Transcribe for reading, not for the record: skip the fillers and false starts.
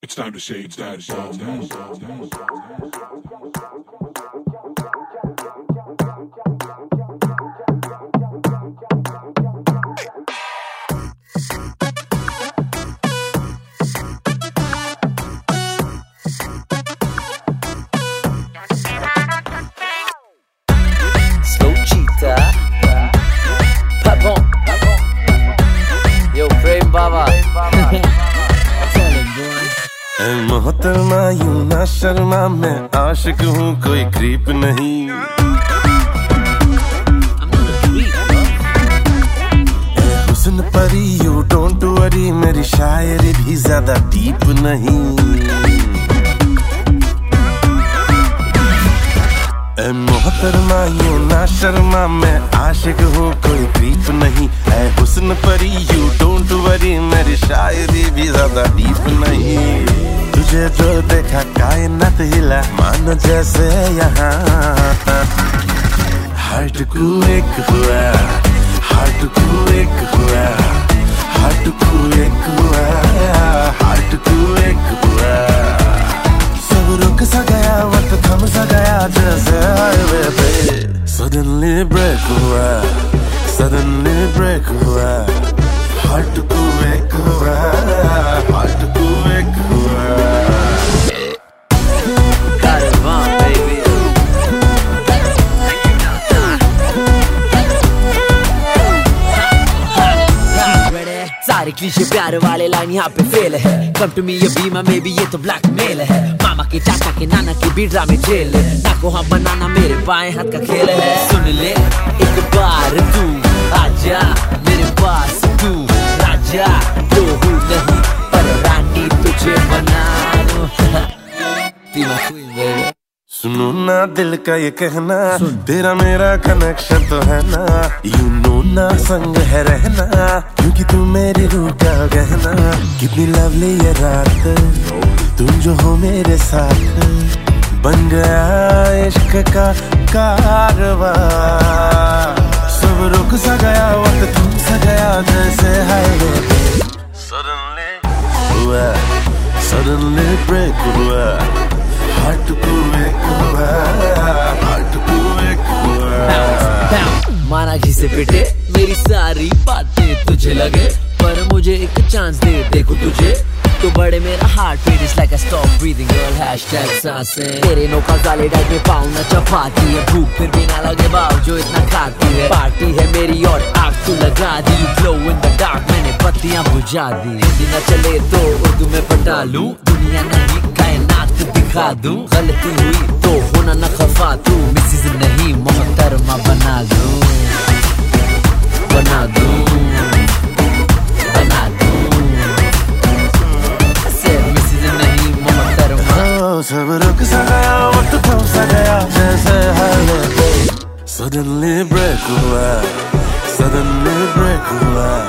It's time to shake, it's time to shake. Slow cheetah, pop on, yo Prem Baba. मोहतरमा यूं ना शर्मा, मैं आशिक हूँ कोई क्रीप नहीं। हुस्न परी यू डोंट वरी, मेरी शायरी भी ज्यादा डीप नहीं। मोहतरमा यूं ना शर्मा, मैं आशिक हूँ कोई क्रीप नहीं। हुस्न परी यू डोंट वरी, मेरी शायरी भी ज्यादा डीप नहीं। तुझे जो देखा कायनात हिला, मानो जैसे यहाँ हार्ट को एक हुआ, हार्ट को एक हुआ, हार्ट को एक हुआ, हार्ट को एक हुआ। सब रुक सा गया, वक्त थम सा गया, जैसे हाईवे पे सडनली ब्रेक हुआ, सडनली ब्रेक हुआ। हार्ट को एक हुआ, हार्ट को एक हुआ। सारे क्लीशे प्यार वाले लाइन यहाँ पे फेल है। कम टू मी ये बीमा में भी ये तो ब्लैकमेल है। मामा के चाचा के नाना के बीड़ा में जेल है। ना को हम बनाना मेरे बाएं हाथ का खेल है। सुन ले एक बार तू आजा मेरे पास, तू राजा तो हूँ नहीं पर रानी तुझे बना लूं। सुनो ना दिल का ये कहना, तेरा मेरा कनेक्शन तो है ना। यू नो ना संग है रहना, क्योंकि तू मेरी रूह का गहना। कितनी लवली ये रात, तुम जो हो मेरे साथ। बन गया इश्क का कारवां, सब रुक सा गया, वक्त थम सा गया, जैसे हाईवे पे सडनली हुआ, सडनली ब्रेक हुआ। हार्ट को एक हुआ, हार्ट को एक हुआ। माना घिसे पिटे मेरी सारी बातें तुझे लगे, पर मुझे एक चांस दे देखो तुझे तो बड़े मेरा heartbeat is like a stop breathing girl hashtag सांसें। तेरे नौका काले डाइट में पाँव न चपाती है, भूख फिर भी ना लगे बाव जो इतना खाती है। पार्टी है मेरी और आग तू लगा दी, ग्लो इन द डार्क मैंने बत्तियां बुझा दी। हिंदी न चले तो उर्दू में पटा लूं, दुनिया नहीं कायनात दिखा दूं। गलती हुई तो होना न खफा, तू मिसेज नहीं मोहतरमा बना दूं, बना दूं, बना दूं। सब रुक सा गया, वक्त थम सा गया, जैसे हाईवे पे सडनली ब्रेक हुआ, सडनली ब्रेक हुआ।